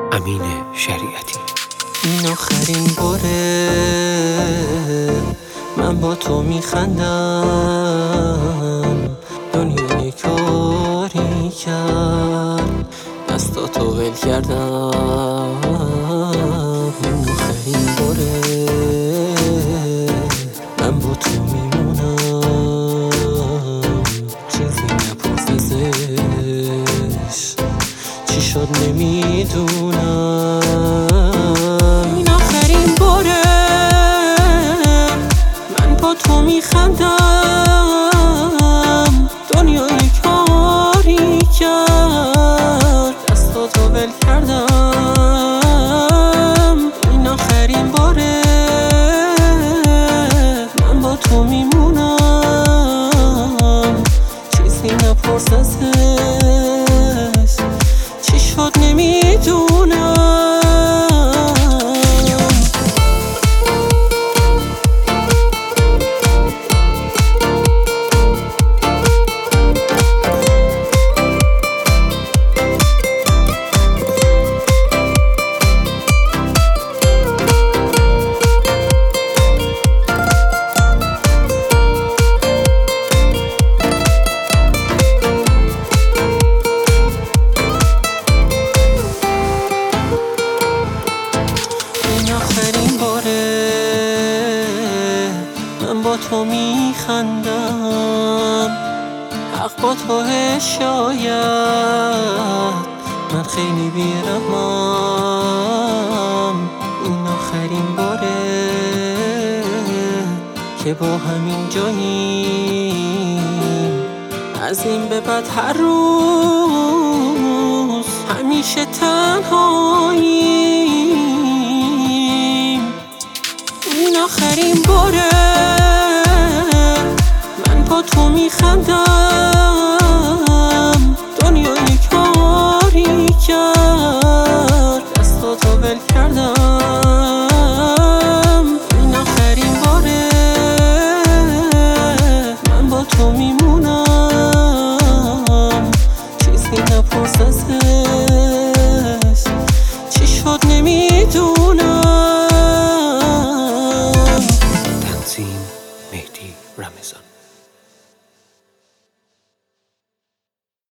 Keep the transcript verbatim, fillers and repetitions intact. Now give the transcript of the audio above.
امین شریعتی. این آخرین باره من با تو میخندم، دنیا یه کاری کرد دستاتو ول کردم. این آخرین باره من با تو میمونم، چیزی نپرس ازش چی شد نمیدونم. این آخرین باره من با تو میخندم، دنیا یه کاری کرد دستاتو ول کردم. این آخرین باره من با تو میمونم، چیزی نپرس ازش چی شد نمیدونم. آخرین باره من با تو میخندم، حق با توه شاید من خیلی بیرحمم. این آخرین باره که با همین جاییم، از این به بعد هر روز همیشه تنهاییم. این آخرین باره من با تو میخندم،